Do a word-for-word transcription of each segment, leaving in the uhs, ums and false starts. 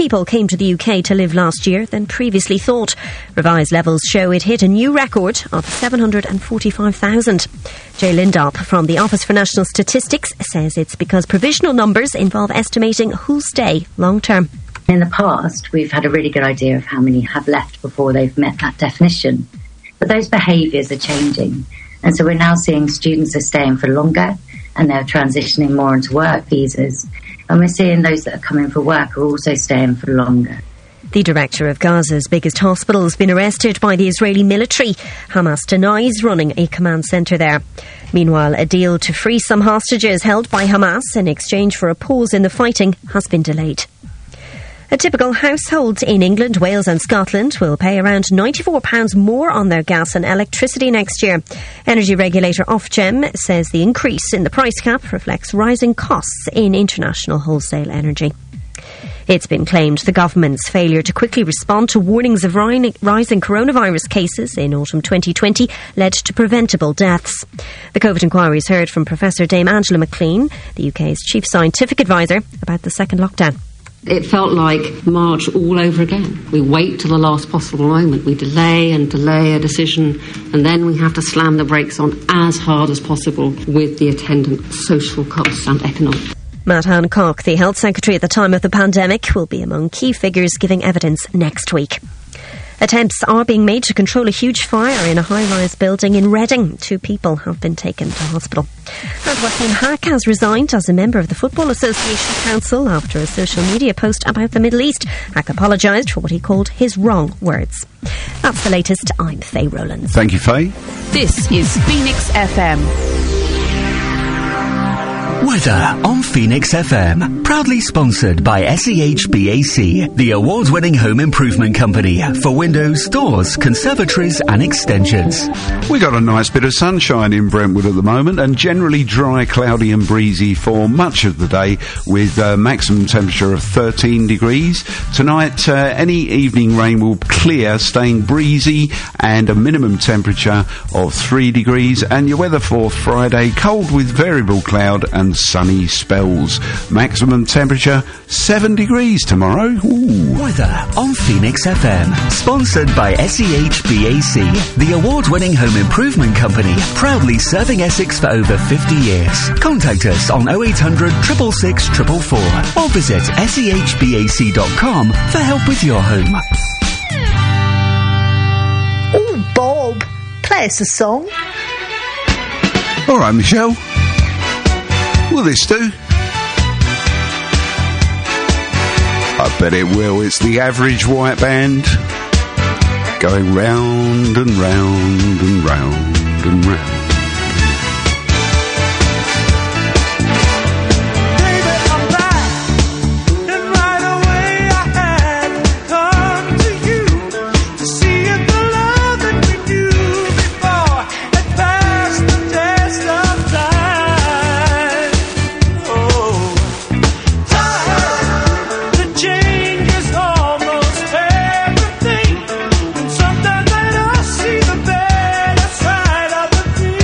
people came to the U K to live last year than previously thought. Revised levels show it hit a new record of seven hundred forty-five thousand. Jay Lindop from the Office for National Statistics says it's because provisional numbers involve estimating who'll stay long term. In the past, we've had a really good idea of how many have left before they've met that definition. But those behaviours are changing. And so we're now seeing students are staying for longer and they're transitioning more into work visas. And we're seeing those that are coming for work are also staying for longer. The director of Gaza's biggest hospital has been arrested by the Israeli military. Hamas denies running a command centre there. Meanwhile, a deal to free some hostages held by Hamas in exchange for a pause in the fighting has been delayed. A typical household in England, Wales and Scotland will pay around ninety-four pounds more on their gas and electricity next year. Energy regulator Ofgem says the increase in the price cap reflects rising costs in international wholesale energy. It's been claimed the government's failure to quickly respond to warnings of rising coronavirus cases in autumn twenty twenty led to preventable deaths. The COVID inquiries heard from Professor Dame Angela McLean, the U K's chief scientific advisor, about the second lockdown. It felt like March all over again. We wait till the last possible moment. We delay and delay a decision, and then we have to slam the brakes on as hard as possible with the attendant social costs and economic. Matt Hancock, the Health Secretary at the time of the pandemic, will be among key figures giving evidence next week. Attempts are being made to control a huge fire in a high-rise building in Reading. Two people have been taken to hospital. And Joachim Hack has resigned as a member of the Football Association Council after a social media post about the Middle East. Hack apologised for what he called his wrong words. That's the latest. I'm Faye Rowlands. Thank you, Faye. This is Phoenix F M. Weather on Phoenix F M. Proudly sponsored by S E H B A C, the award-winning home improvement company for windows, doors, conservatories and extensions. We got a nice bit of sunshine in Brentwood at the moment and generally dry, cloudy and breezy for much of the day with a maximum temperature of thirteen degrees. Tonight, uh, any evening rain will clear, staying breezy and a minimum temperature of three degrees. And your weather for Friday, cold with variable cloud and sunny spells. Maximum temperature seven degrees tomorrow. Ooh. Weather on Phoenix F M. Sponsored by S E H B A C, the award-winning home improvement company, proudly serving Essex for over fifty years. Contact us on oh eight hundred, six six six, four four four or visit S E H B A C dot com for help with your home. Oh, Bob, play us a song. All right, Michelle. Will this do? I bet it will. It's the Average White Band going round and round and round and round. Sometimes I don't see the better side of the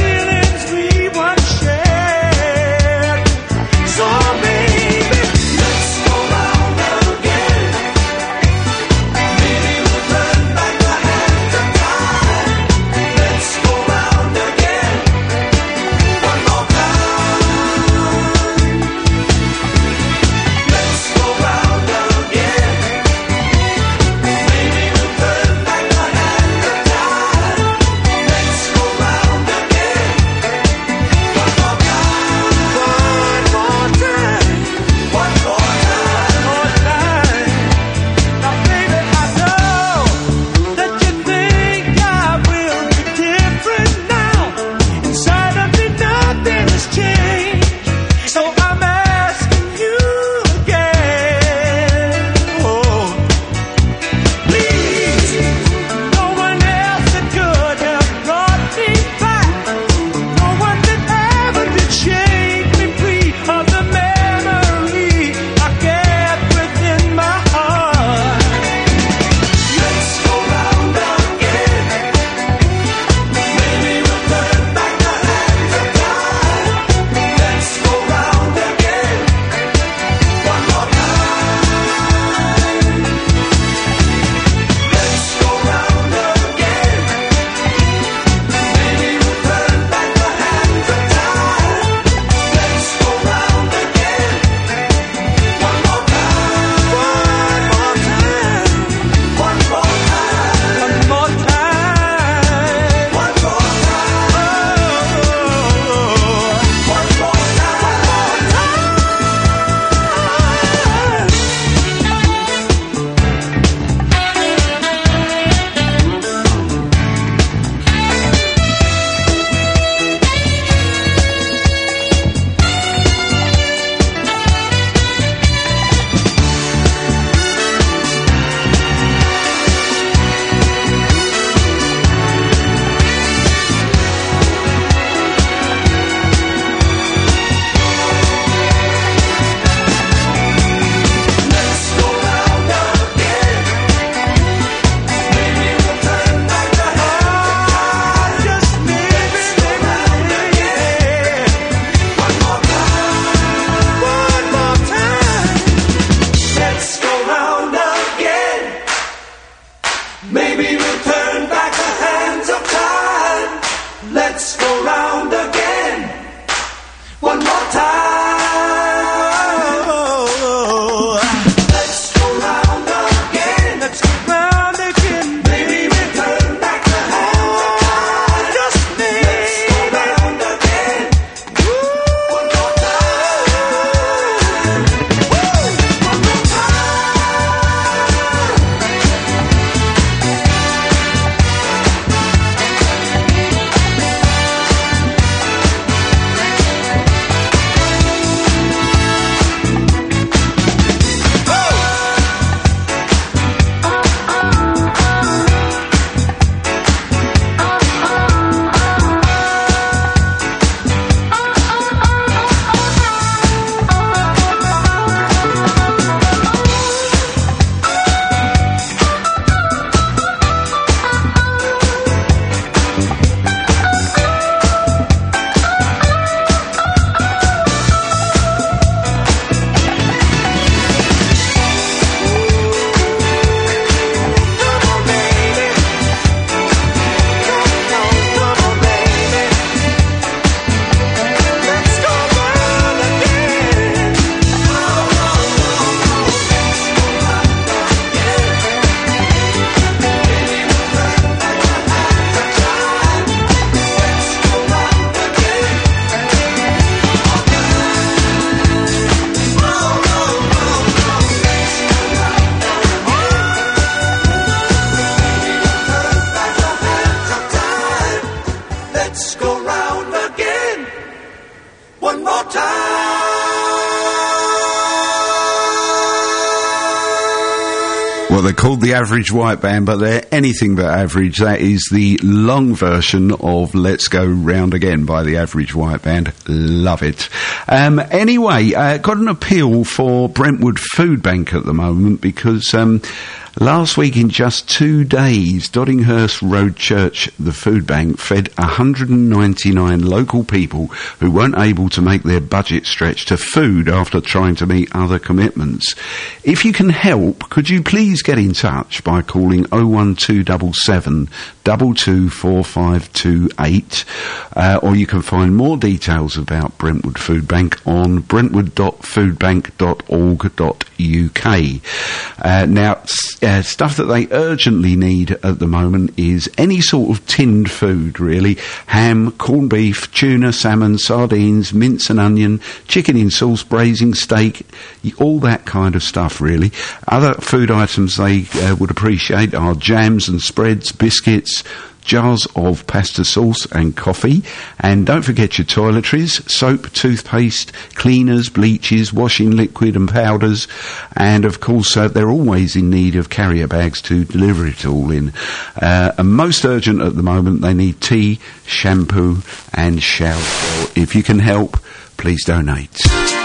Well, they're called the Average White Band, but they're anything but average. That is the long version of Let's Go Round Again by the Average White Band. Love it. Um, anyway, uh, got an appeal for Brentwood Food Bank at the moment because um, last week in just two days, Doddinghurst Road Church, the food bank, fed one hundred ninety-nine local people who weren't able to make their budget stretch to food after trying to meet other commitments. If you can help, could you please get in touch by calling oh one two seven seven, two two four five two eight, uh, or you can find more details about Brentwood Food Bank on brentwood dot food bank dot org dot U K. Uh, now, uh, stuff that they urgently need at the moment is any sort of tinned food, really. Ham, corned beef, tuna, salmon, sardines, mince and onion, chicken in sauce, braising, steak, all that kind of stuff, really. Other food items they uh, would appreciate are jams and spreads, biscuits, jars of pasta sauce and coffee, and don't forget your toiletries, soap, toothpaste, cleaners, bleaches, washing liquid and powders, and of course uh, they're always in need of carrier bags to deliver it all in. Uh, and most urgent at the moment, they need tea, shampoo and shower gel. If you can help, please donate.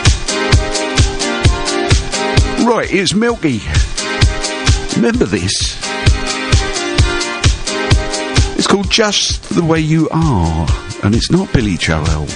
Right, it's Milky. Remember this? It's called Just the Way You Are, and it's not Billy Joel.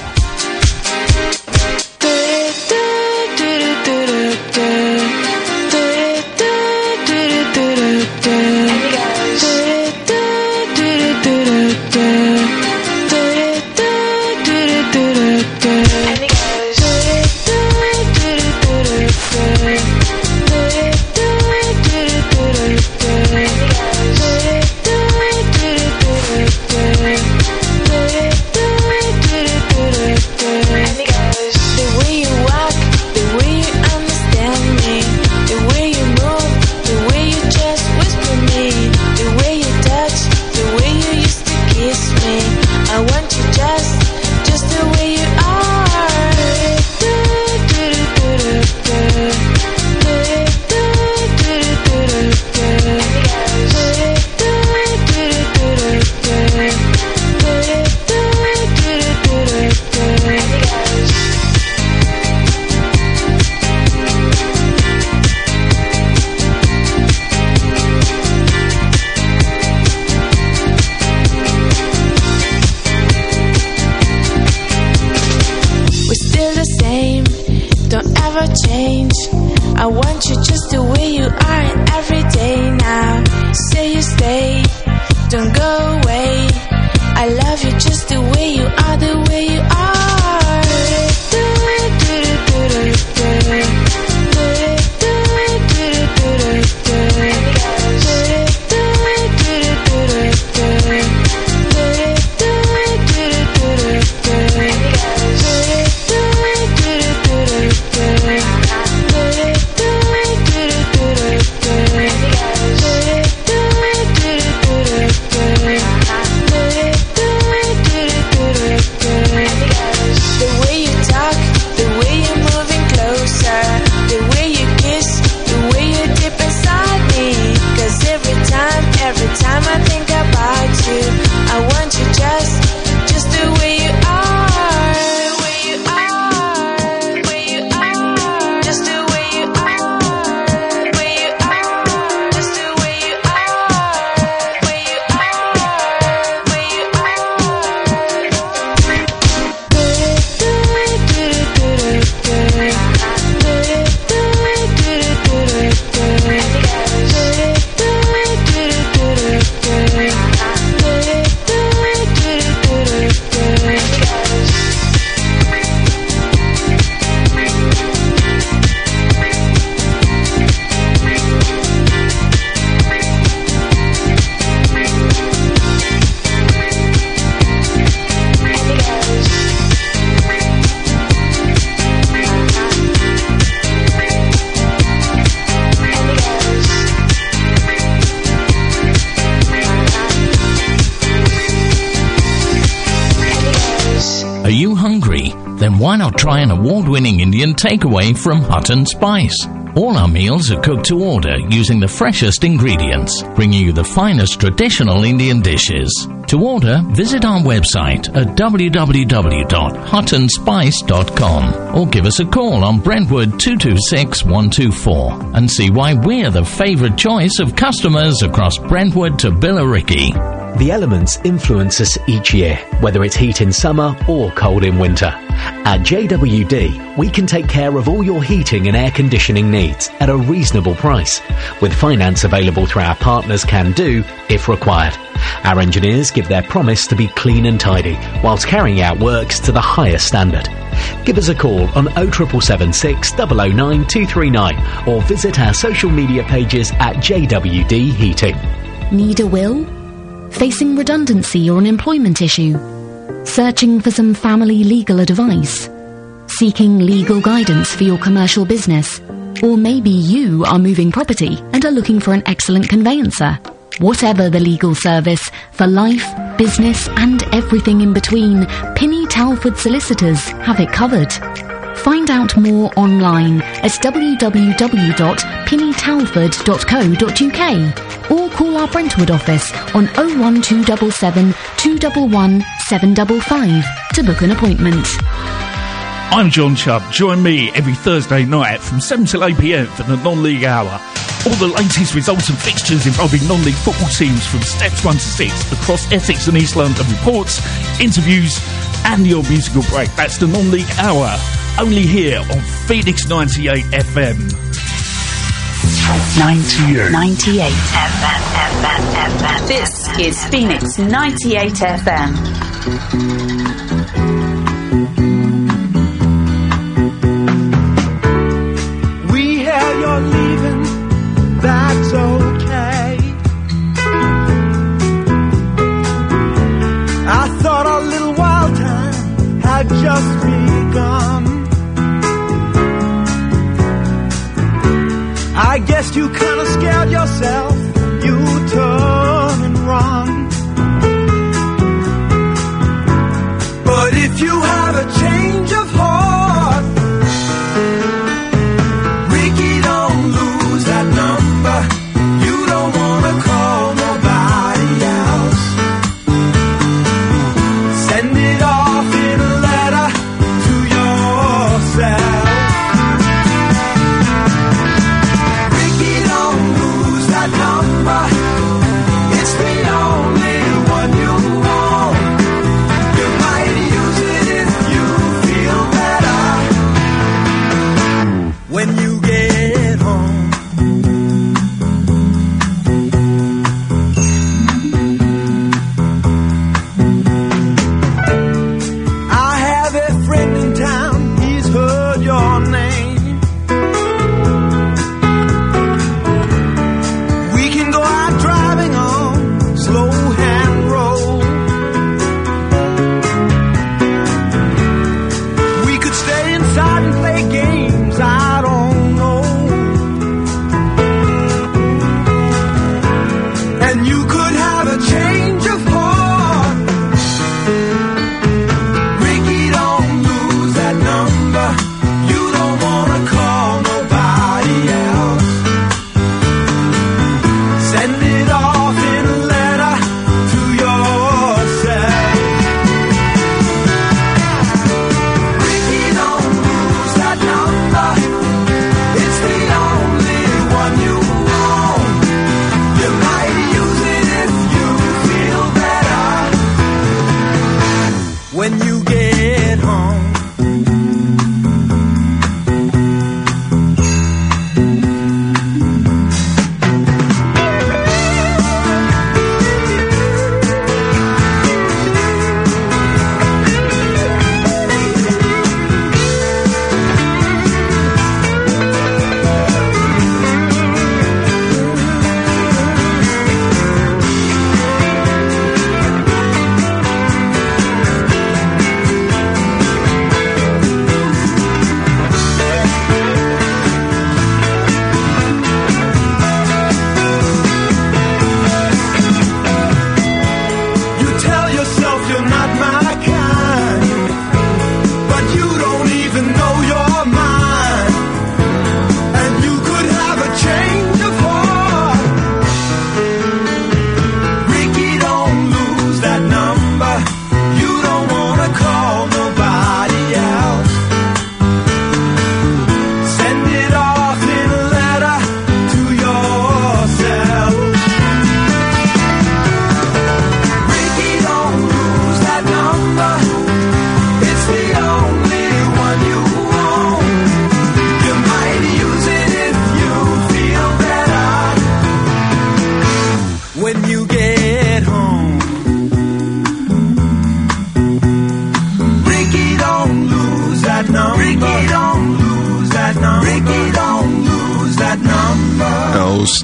Are you hungry? Then why not try an award-winning Indian takeaway from Hut and Spice? All our meals are cooked to order using the freshest ingredients, bringing you the finest traditional Indian dishes. To order, visit our website at w w w dot hut and spice dot com or give us a call on Brentwood two two six one two four and see why we're the favourite choice of customers across Brentwood to Billericay. The elements influence us each year, whether it's heat in summer or cold in winter. At J W D, we can take care of all your heating and air conditioning needs at a reasonable price, with finance available through our partners Can Do if required. Our engineers give their promise to be clean and tidy, whilst carrying out works to the highest standard. Give us a call on oh seven seven six, zero zero nine two three nine or visit our social media pages at J W D Heating. Need a will? Facing redundancy or an employment issue? Searching for some family legal advice? Seeking legal guidance for your commercial business? Or maybe you are moving property and are looking for an excellent conveyancer. Whatever the legal service, for life, business and everything in between, Pinney Talford Solicitors have it covered. Find out more online at w w w dot pinney talford dot co dot u k or call our Brentwood office on oh one two seven seven, two one one, seven five five to book an appointment. I'm John Chubb. Join me every Thursday night from seven till eight p m for the non-league hour. All the latest results and fixtures involving non-league football teams from steps one to six across Essex and East London, reports, interviews and your musical break. That's the non-league hour, only here on Phoenix ninety-eight F M. ninety-eight. ninety-eight F M, F M, F M. This is Phoenix ninety-eight F M. We hear you're leaving, that's okay. I thought our little wild time had just begun. I guess you kinda scared yourself, you turn and run. But if you have a change of heart, Ricky, don't lose that number. You don't wanna call nobody else. Send it off in a letter to yourself. It's the only one you want. You might use it if you feel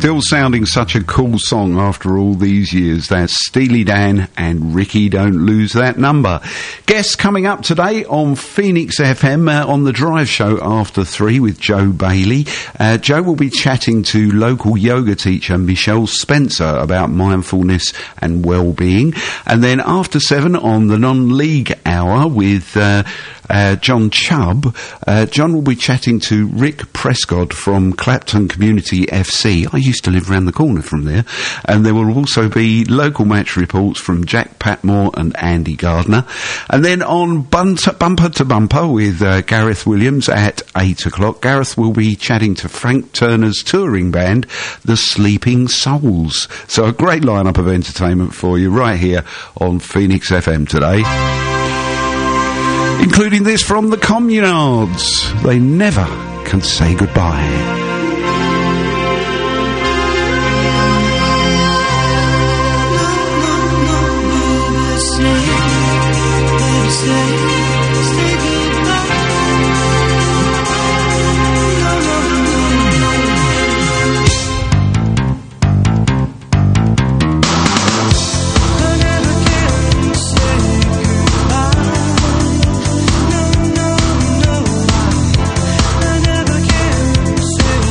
Still sounding such a cool song after all these years. That's Steely Dan and Ricky Don't Lose That Number. Guests coming up today on Phoenix F M uh, on the Drive Show after three with Joe Bailey. Uh, Joe will be chatting to local yoga teacher Michelle Spencer about mindfulness and well-being. And then after seven on the non-league hour with uh, Uh, John Chubb. Uh, John will be chatting to Rick Prescott from Clapton Community F C. I used to live around the corner from there. And there will also be local match reports from Jack Patmore and Andy Gardner. And then on Bumper, bumper to Bumper with uh, Gareth Williams at eight o'clock, Gareth will be chatting to Frank Turner's touring band, The Sleeping Souls. So a great lineup of entertainment for you right here on Phoenix F M today. Including this from the Communards. They never can say goodbye. Say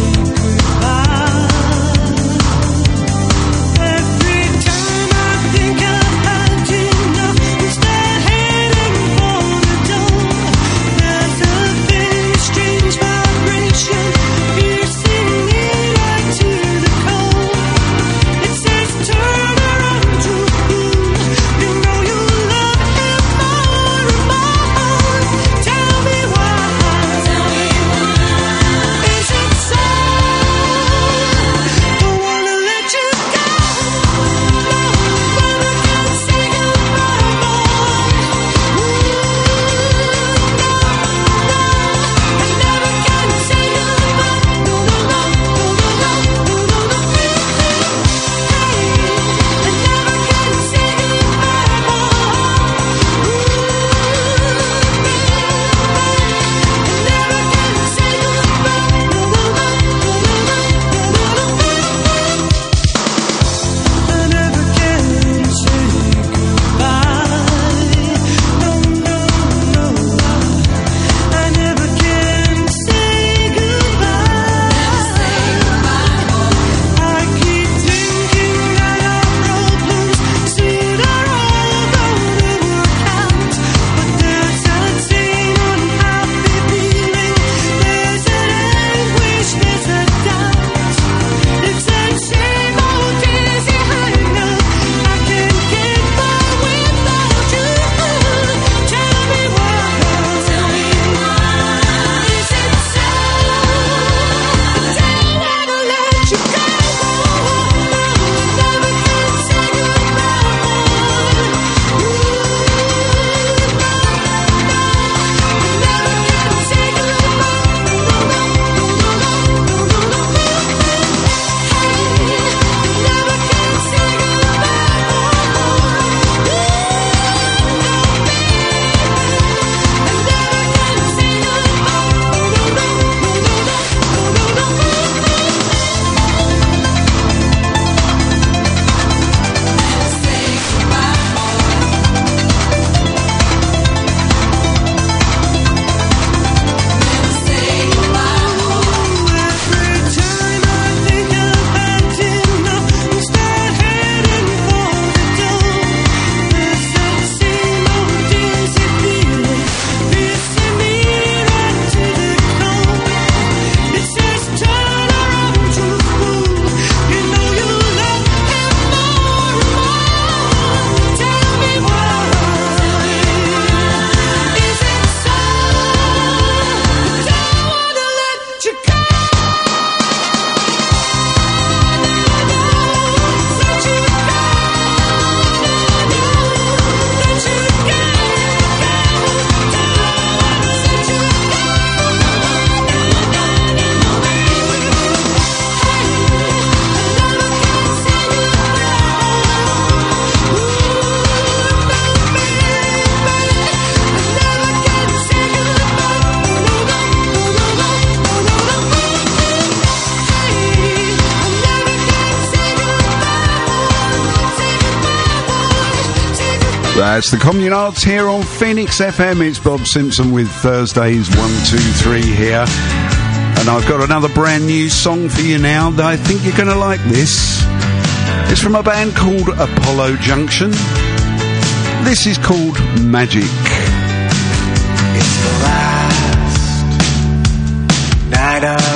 That's the Communards here on Phoenix F M. It's Bob Simpson with Thursday's one two three here. And I've got another brand new song for you now that I think you're going to like this. It's from a band called Apollo Junction. This is called Magic. It's the last night on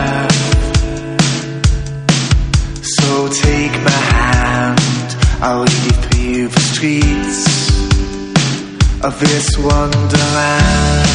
earth, so take my hand, I'll lead you through the streets of this wonderland.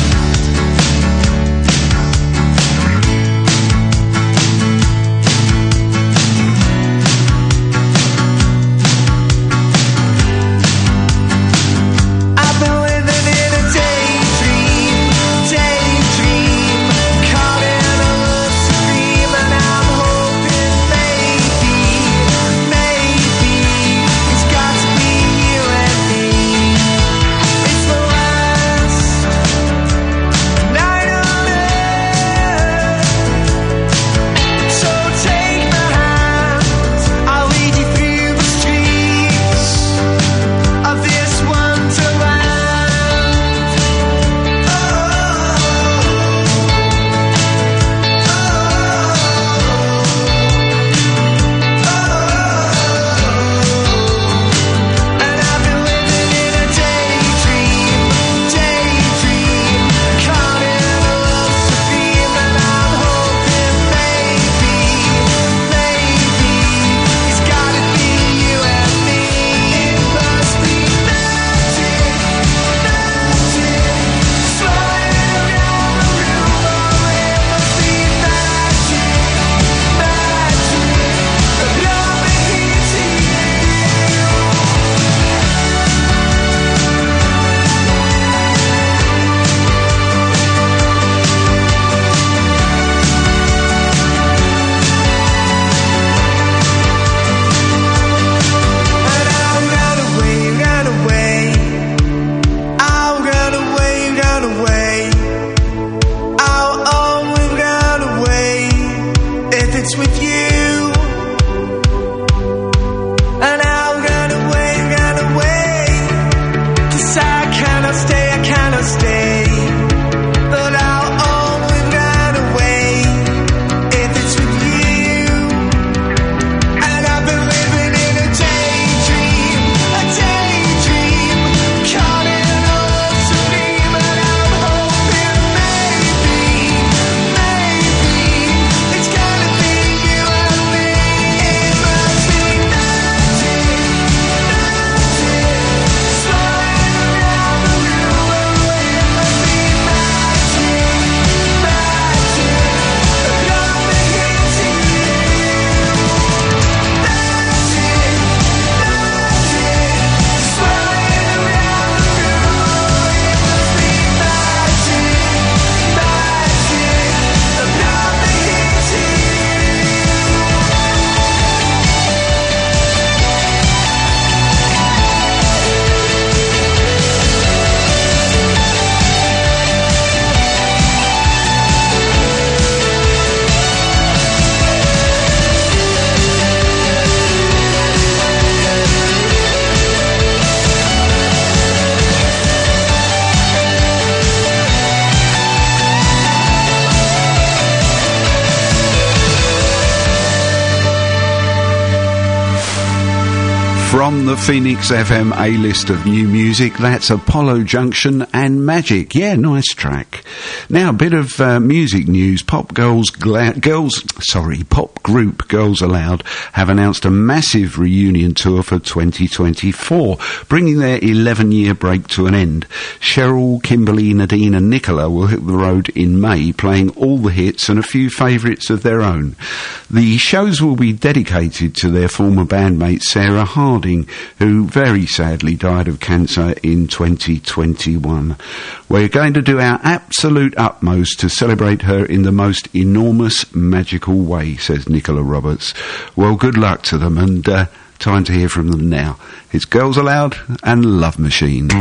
From the Phoenix F M A-list of new music, that's Apollo Junction and Magic. Yeah, nice track. Now, a bit of uh, music news. Pop girls, gla- girls, sorry, pop group Girls Aloud have announced a massive reunion tour for twenty twenty-four, bringing their eleven-year break to an end. Cheryl, Kimberly, Nadine and Nicola will hit the road in May, playing all the hits and a few favourites of their own. The shows will be dedicated to their former bandmate Sarah Harding, who very sadly died of cancer in twenty twenty-one. We're going to do our absolute utmost to celebrate her in the most enormous, magical way, says Nicola Roberts. Well, good luck to them, and uh, time to hear from them now. It's Girls Aloud and Love Machine.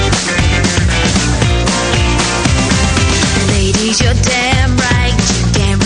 Ladies, you're damn right, you're damn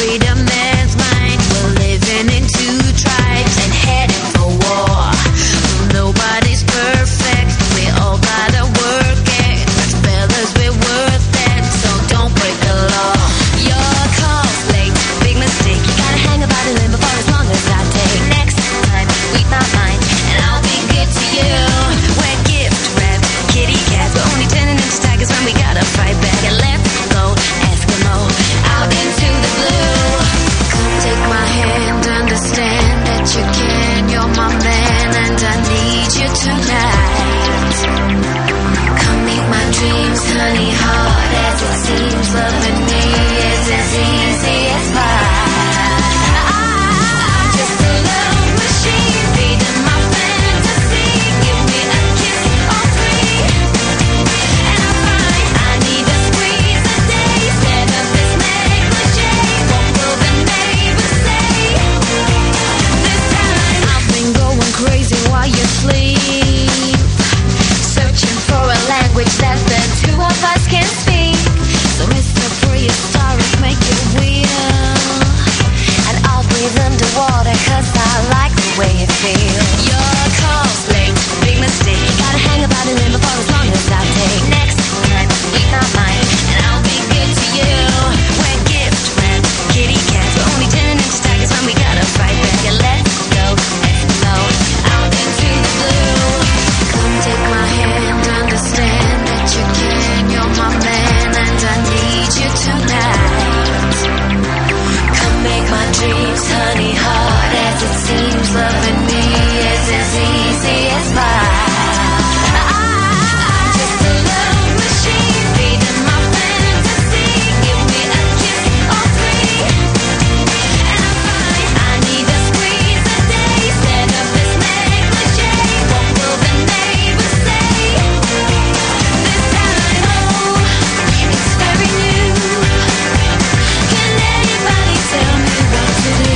honey hard as it seems. Loving me is as easy as pie. I'm just a love machine, feeding my fantasy. Give me a kiss or three, and I find I need a squeeze a day. Instead of this negligee, what will the neighbors say? This time I've been going crazy while you sleep, searching for a language that the two of us can speak. So Mister Prehistoric, make it real, and I'll breathe underwater cause I like the way it feels. Your call's late, big mistake. Gotta hang about it in before as long as I take. Next time, leave not mine, and I'll be good to you. We're gift wrapped kitty cats. We're only ten inch daggers when we gotta fight back. Yeah, let's go, let's go out into the blue. Come take my hand, understand that you can. You're my man and I need you tonight. Come make my dreams honey hard as it seems. Loving me is as easy as pie. I'm just a love machine, feeding my fantasy. Give me a kiss or three, and I find I need a squeeze a day. Instead of this negligee, what will the neighbors say? This time, oh, it's very new. Can anybody tell me what to do?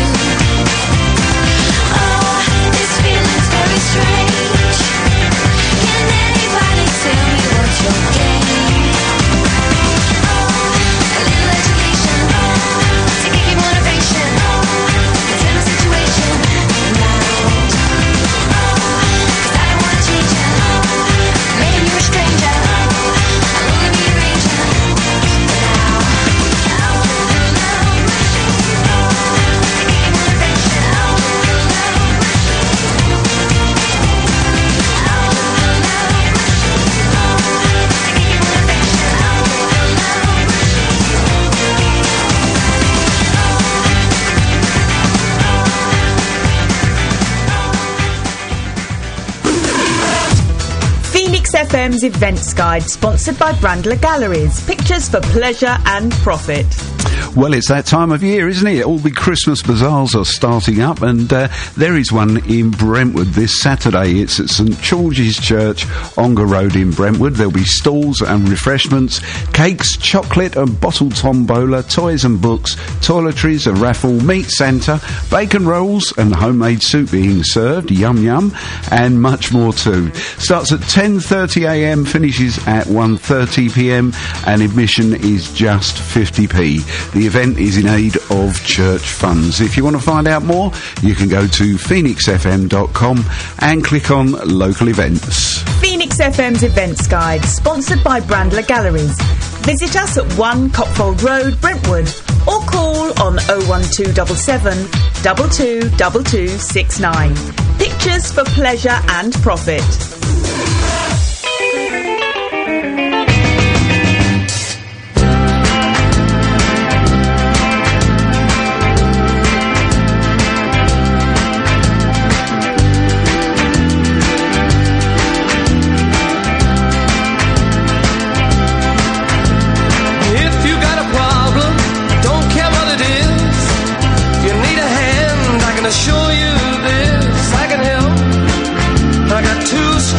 Oh, this feeling's very strange. Can anybody tell me what's your game? Oh, a little education to give you motivation. It's in a situation now. Cause I don't wanna change you, making you a stranger. I'll only be your angel now. I'll love machine to give you motivation. I'll love Phoenix F M's Events Guide, sponsored by Brandler Galleries. Pictures for pleasure and profit. Well, it's that time of year, isn't it? All the Christmas bazaars are starting up, and uh, there is one in Brentwood this Saturday. It's at St George's Church, Ongar Road in Brentwood. There'll be stalls and refreshments, cakes, chocolate and bottle tombola, toys and books, toiletries, a raffle, meat Santa, bacon rolls and homemade soup being served, yum yum, and much more too. Starts at ten thirty a m, finishes at one thirty p m, and admission is just fifty p. The event is in aid of church funds. If you want to find out more, you can go to phoenix f m dot com and click on local events. Phoenix F M's Events Guide, sponsored by Brandler Galleries. Visit us at one Copfold Road, Brentwood, or call on oh one two seven seven, two two two two six nine. Pictures for pleasure and profit. Assure you this, I can help. I got two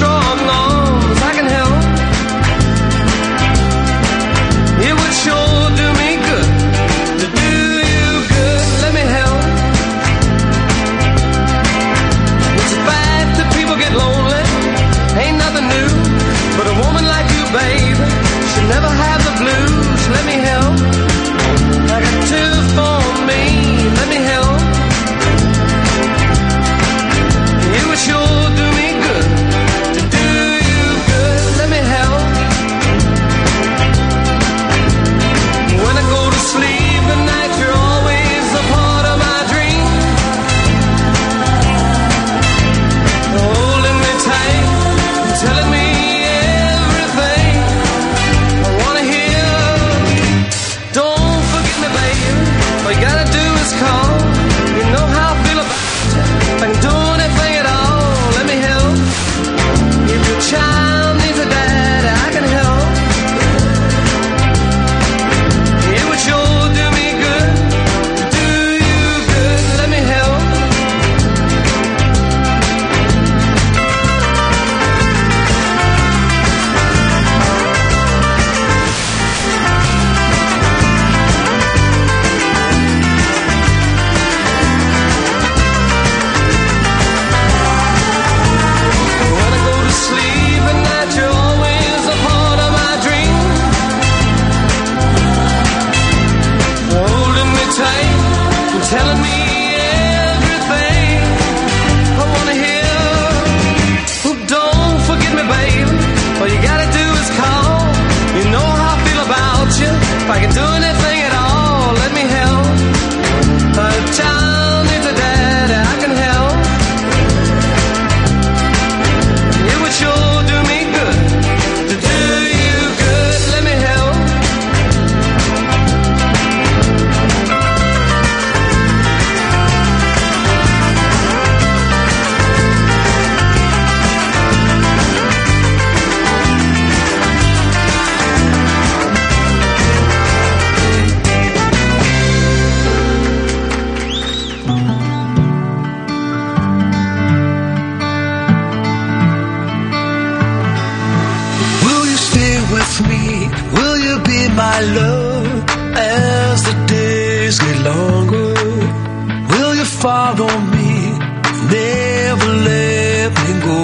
If I can do anything at all, let me help. A child needs a dad, I can help. It would sure do me good to do you good. Let me help. Will you be my love as the days get longer? Will you follow me, never let me go?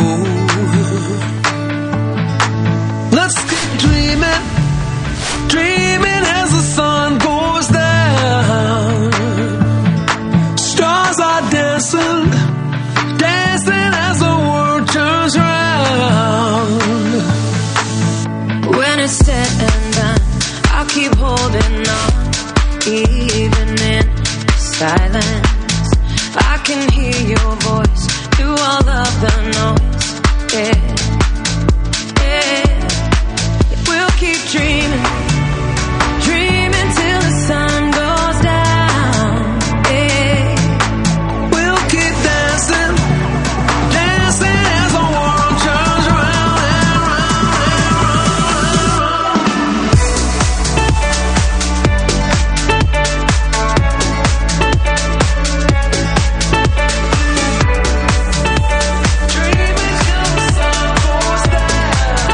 Let's keep dreaming, dreaming as the sun goes down. Stars are dancing, dancing as the world turns round. When it's said and done, I'll keep holding on, even in silence. I can hear your voice through all of the noise. Yeah, yeah. We'll keep dreaming, dreaming till the sun goes down. Yeah, we'll keep dancing, dancing as the world turns round and round Dreaming till the sun goes down.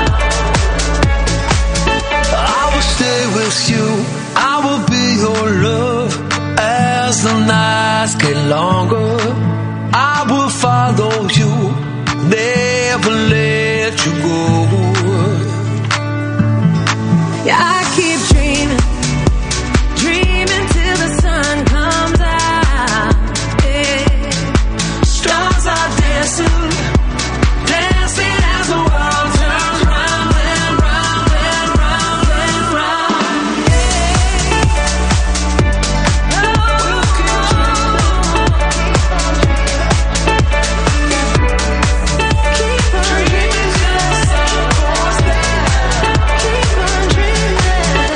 I will stay with you, I will be your love as the nights get longer. I will follow you, never let you go. yeah. I keep dreaming, dreaming till the sun comes out. Yeah. Stars are dancing, dancing as the world turns round and round and round and round. We'll keep dreaming till the sun goes down. Keep on dreaming.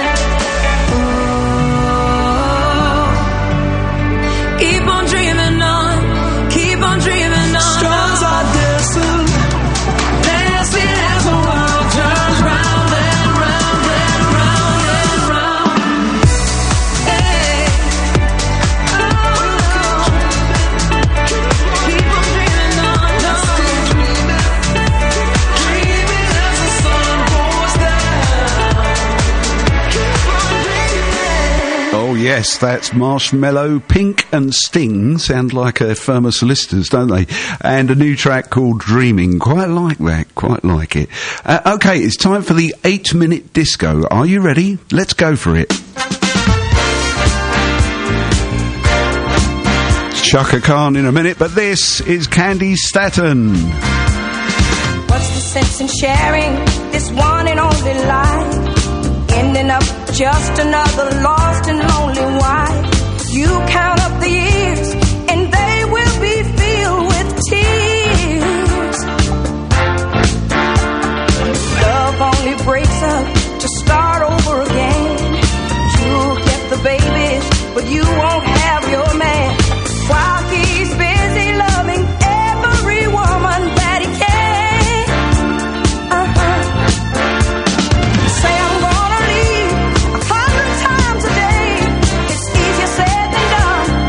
Oh, keep on dreaming on, keep on dreaming on. Stars are dancing, dancing as the world turns round and round and round and round. Hey. Oh, keep on dreaming on. Let's keep dreaming, dreaming as the sun goes down. Keep on dreaming. Oh yes, that's Marshmello, Pink and Sting. Sound like a firm of solicitors, don't they? And a new track called Dreaming. Quite like that, quite like it. Uh, okay, it's time for the eight minute disco. Are you ready? Let's go for it. Chaka Khan in a minute, but this is Candy Staton. What's the sense in sharing this one and only life? Ending up just another lost and lonely wife. You count up the years and they will be filled with tears. Love only breaks up to start over again. You'll get the babies, but you won't have your man. While he's busy loving every woman that he can. Uh-huh. Say I'm gonna leave a hundred times a day. It's easier said than done.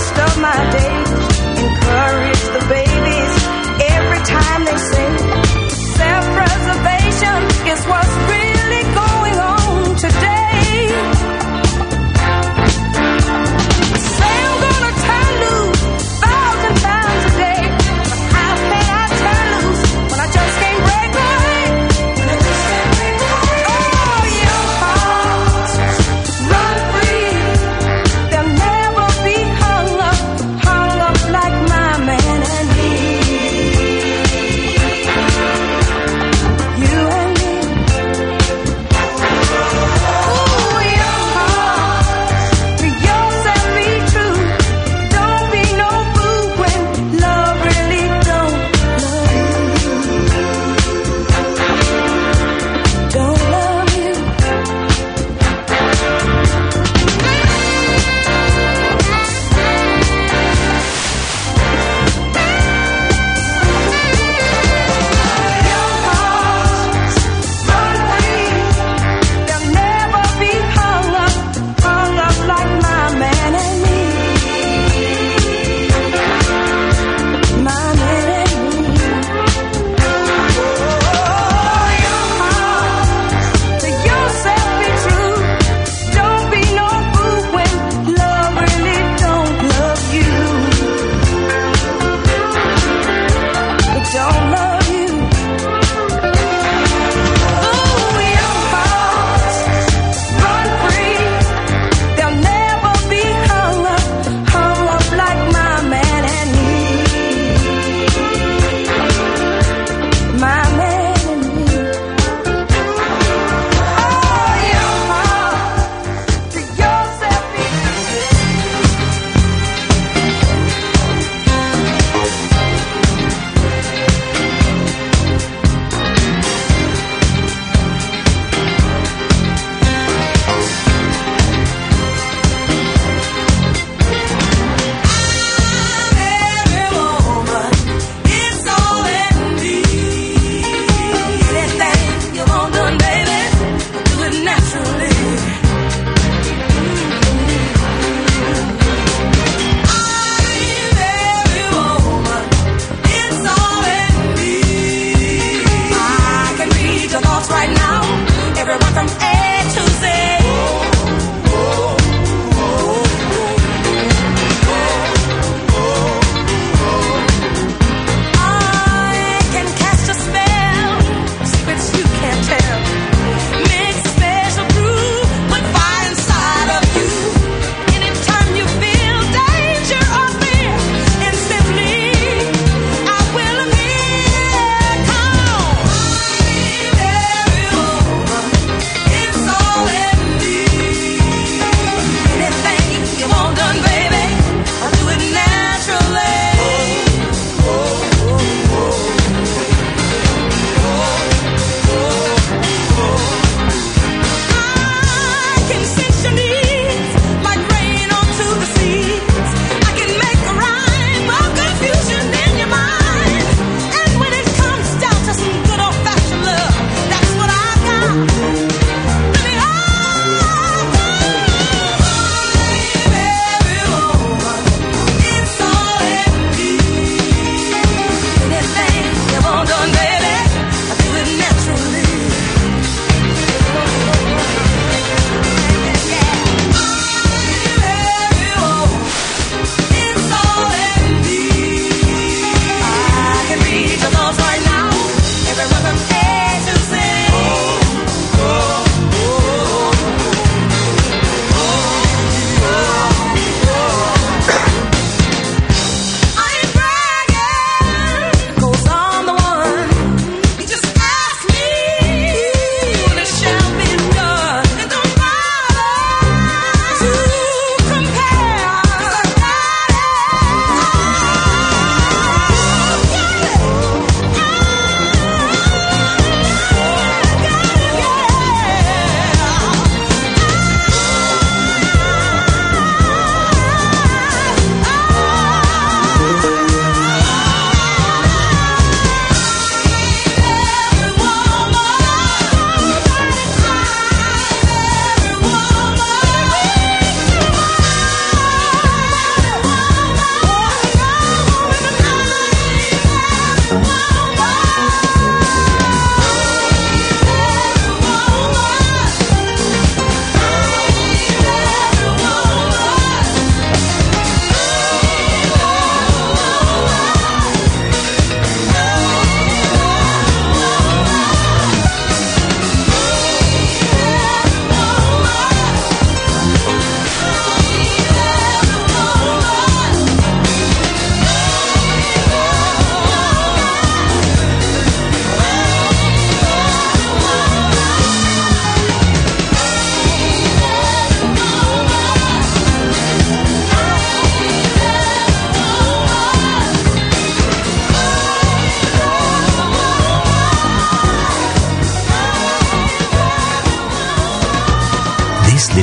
rest of my days. Encourage the babies every time they sing. Self-preservation is what's really going on today. Say I'm gonna turn loose a thousand times a day, but how can I turn loose when I just can't break away? Oh, young hearts, run free. They'll never be hung up, hung up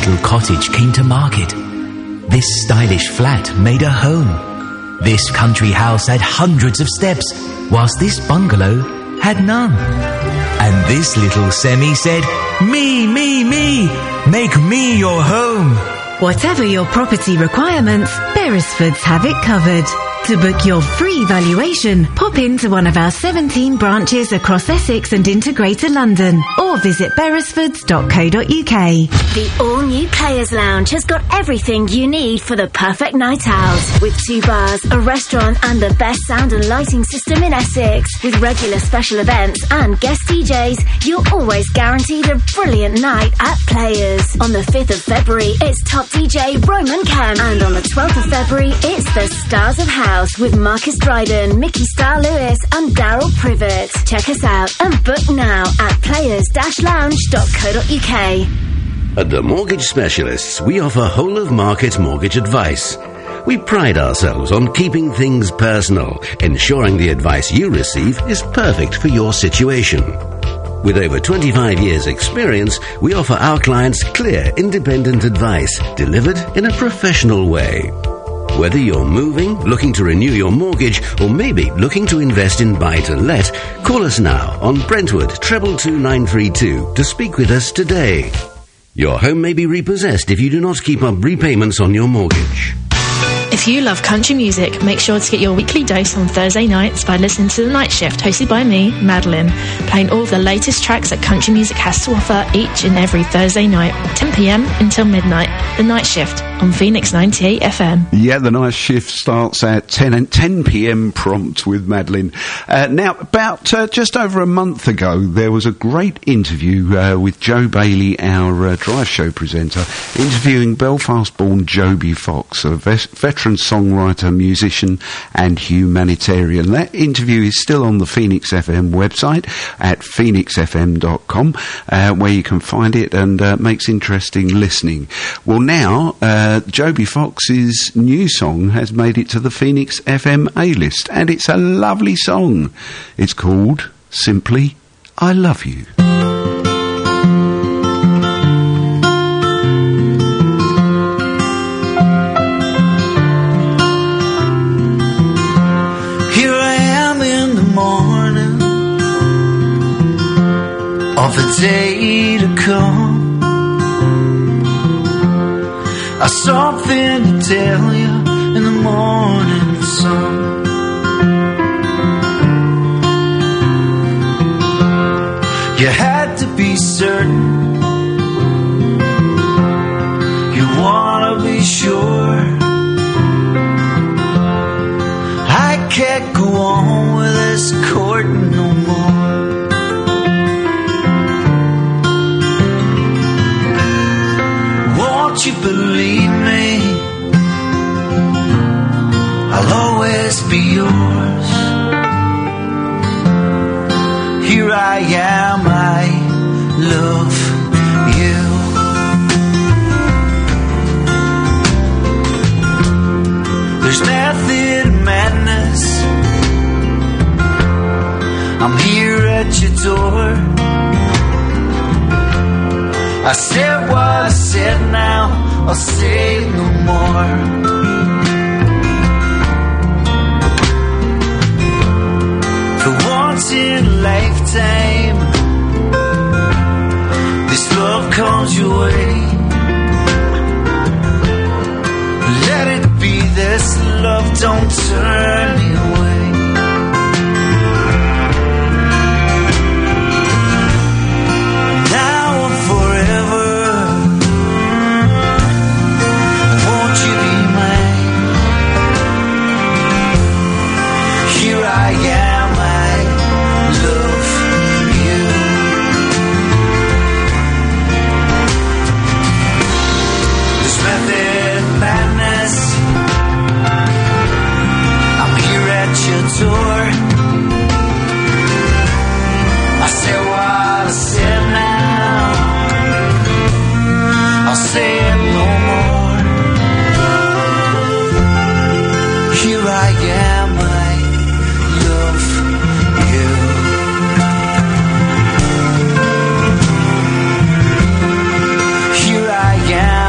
little cottage came to market. This stylish flat made a home. This country house had hundreds of steps, whilst this bungalow had none. And this little semi said, "Me, me, me, make me your home." Whatever your property requirements, Beresfords have it covered. To book your free valuation, pop into one of our seventeen branches across Essex and into Greater London, or visit beresfords dot co dot uk. The all-new Players Lounge has got everything you need for the perfect night out. With two bars, a restaurant and the best sound and lighting system in Essex. With regular special events and guest D Js, you're always guaranteed a brilliant night at Players. On the fifth of February, it's top D J Roman Kemp. And on the twelfth of February, it's the Stars of House with Marcus Dryden, Mickey Star Lewis and Daryl Privet. Check us out and book now at players dash lounge dot co dot uk. At the Mortgage Specialists, we offer whole-of-market mortgage advice. We pride ourselves on keeping things personal, ensuring the advice you receive is perfect for your situation. With over twenty-five years' experience, we offer our clients clear, independent advice delivered in a professional way. Whether you're moving, looking to renew your mortgage, or maybe looking to invest in buy-to-let, call us now on Brentwood treble two nine three two to speak with us today. Your home may be repossessed if you do not keep up repayments on your mortgage. If you love country music, make sure to get your weekly dose on Thursday nights by listening to The Night Shift, hosted by me, Madeline, playing all of the latest tracks that country music has to offer each and every Thursday night, ten p.m. until midnight. The Night Shift on Phoenix ninety-eight F M. Yeah, the night shift starts at ten and ten p.m. prompt with Madeline. Uh, now, about uh, just over a month ago, there was a great interview uh, with Joe Bailey, our uh, drive show presenter, interviewing Belfast-born Joby Fox, a ves- veteran songwriter, musician and humanitarian. That interview is still on the Phoenix F M website at phoenix f m dot com, uh, where you can find it, and uh, makes interesting listening. Well, now, uh, Joby Fox's new song has made it to the Phoenix F M A-list, and it's a lovely song. It's called Simply I Love You. Of a day to come, I've something to tell you in the morning sun. You had to be certain, you wanna be sure. I can't go on with this courting no more. Won't you believe me? I'll always be yours. Here I am, I love you. There's method in madness. I'm here at your door. I said what I said, now I'll say no more. For once in a lifetime, this love comes your way. Let it be this love, don't turn me away. Yeah.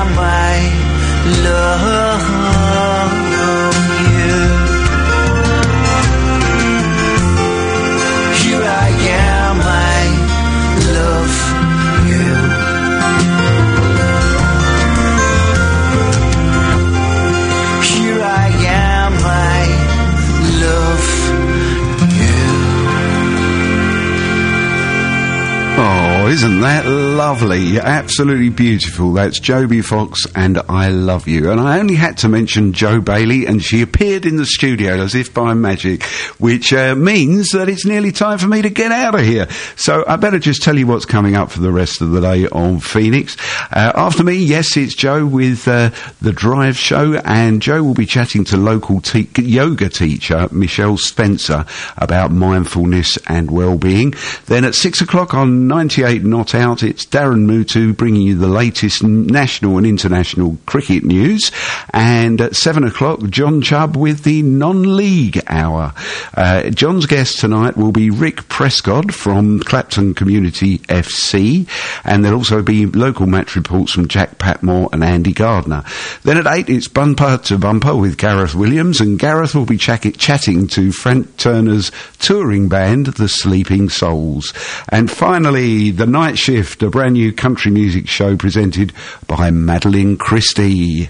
Oh, isn't that lovely? Absolutely beautiful. That's Joby Fox and I Love You. And I only had to mention Jo Bailey, and she appeared in the studio as if by magic, which uh, means that it's nearly time for me to get out of here. So I better just tell you what's coming up for the rest of the day on Phoenix. Uh, after me, yes, it's Jo with uh, The Drive Show, and Jo will be chatting to local te- yoga teacher Michelle Spencer about mindfulness and well-being. Then at six o'clock on ninety-eight Not Out, it's Darren Mutu bringing you the latest national and international cricket news. And at seven o'clock, John Chubb with the non-league hour. Uh, John's guest tonight will be Rick Prescott from Clapton Community F C, and there'll also be local match reports from Jack Patmore and Andy Gardner. Then at eight, it's Bumper to Bumper with Gareth Williams, and Gareth will be ch- chatting to Frank Turner's touring band, The Sleeping Souls. And finally, The Night Shift, a brand new country music show presented by Madeline Christie.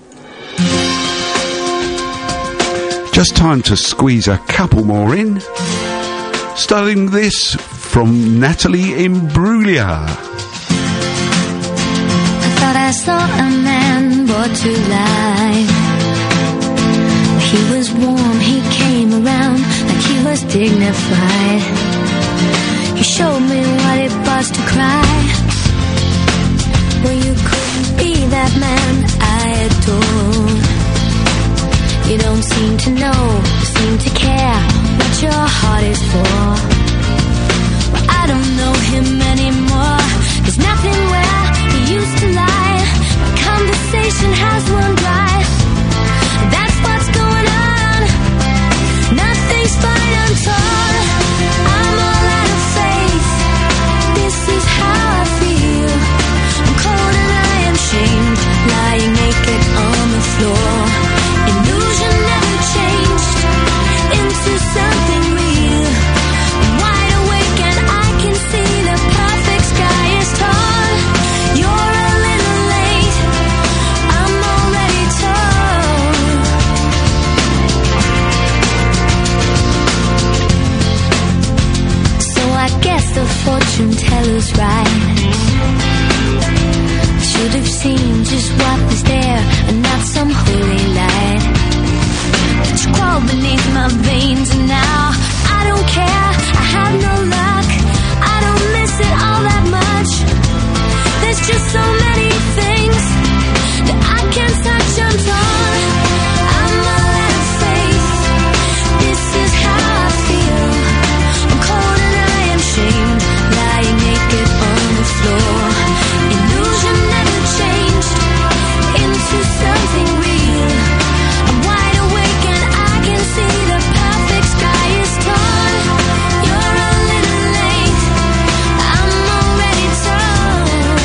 Just time to squeeze a couple more in. Starting this from Natalie Imbruglia. I thought I saw a man brought to life. He was warm, he came around like he was dignified. He showed me what it was to cry. Well, you couldn't be that man I adore. You don't seem to know, seem to care what your heart is for. Well, I don't know him anymore. There's nothing where he used to lie. My conversation has run dry. That's what's going on. Nothing's fine, I'm torn. I'm all out of faith. This is how I feel. I'm cold and I am shamed, lying naked on the floor. Illusion never changed into something real. I'm wide awake and I can see the perfect sky is torn. You're a little late, I'm already torn. So I guess the fortune teller's right. Should have seen just what was there and not some holy light. But you crawl beneath my veins and now I don't care, I have no luck. I don't miss it all that much. There's just so many things that I can't touch, I'm torn. I'm all out of faith. This is how I feel. I'm cold and I am shamed, lying naked on the floor. Illusion never changed into something real. I'm wide awake and I can see the perfect sky is torn. You're a little late, I'm already torn.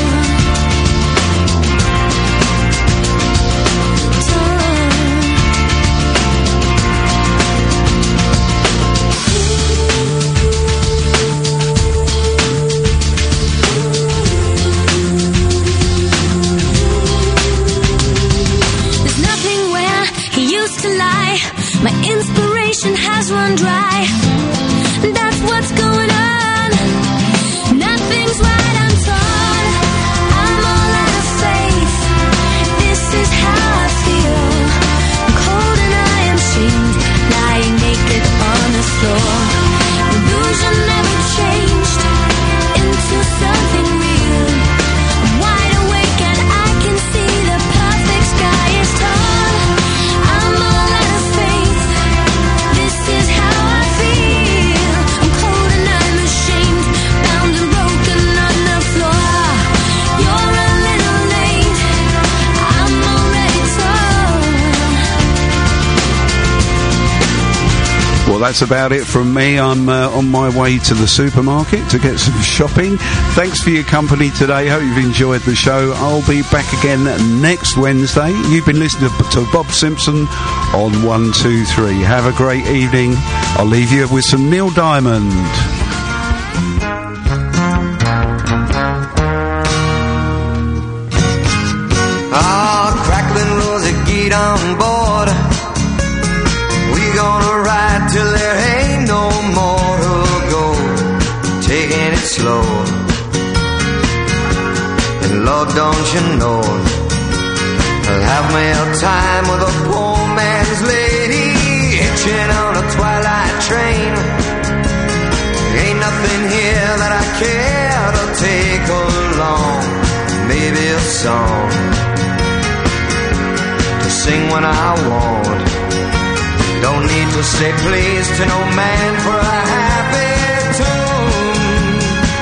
There's nothing where he used to lie. My inspiration has run dry. That's what's going on. Nothing's right, I'm torn. I'm all out of faith. This is how I feel. I'm cold and I am shamed, lying naked on the floor. Illusion never changed into something real. I'm wide awake and I can see the perfect sky is torn. I'm all out of faith. This is how I feel. I'm cold and I'm ashamed, bound and broken on the floor. You're a little late, I'm already torn. Well, that's about it from me. I'm uh, on my way to the supermarket to get some shopping. Thanks for your company today. Hope you've enjoyed the show. I'll be back again next Wednesday. You've been listening to, to Bob Simpson on one two three. Have a great evening. I'll leave you with some Neil Diamond. Ah, crackling rosy, get on board. We gonna ride till there ain't no more to go. Taking it slow. Lord, don't you know I'll have me a time with a poor man's lady, hitching on a twilight train. Ain't nothing here that I care to take along. Maybe a song to sing when I want. Don't need to say please to no man for a happy tune.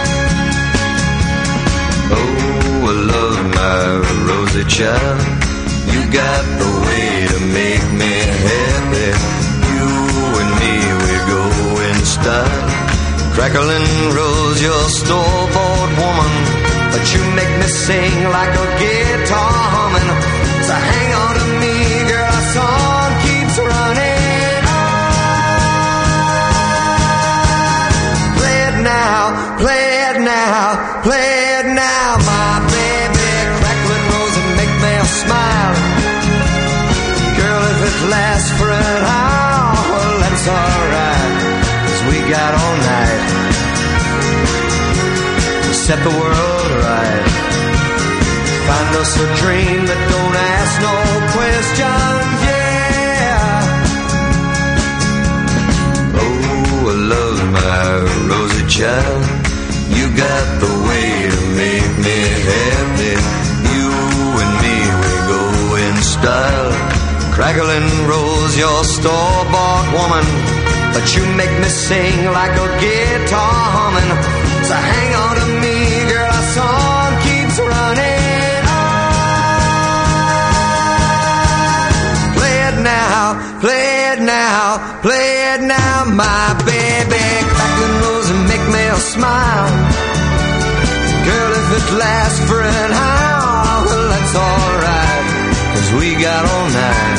Oh, I love my rosy child. You got the way to make me happy. You and me, we go in style. Crackling rose, your store-bought woman, but you make me sing like a guitar humming. So hang on to me, girl, our song keeps running on. Play it now, play it now, play it now, my baby. Crackling rose and make me smile. Girl, if it lasts for an hour, well, that's alright, 'cause we got all night to set the world right. Find us a dream that don't ask no questions, yeah. Oh, I love my rosy child. You got the way to make me happy. You and me, we go in style. Crackling rose, your store-bought woman, but you make me sing like a guitar humming. So hang on to me, girl, our song keeps running on. Play it now, play it now, play it now, my baby. Crackling rose and make me smile. Girl, if it lasts for an hour, well, that's alright, 'cause we got all night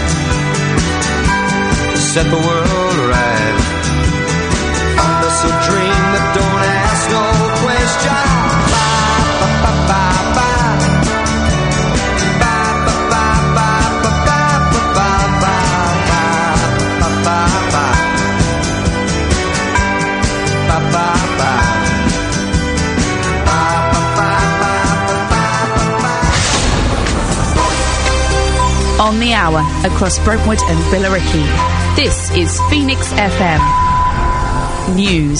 to set the world right. Find us a dream that don't ask no question. On the hour across Brentwood and Billericay. This is Phoenix F M News.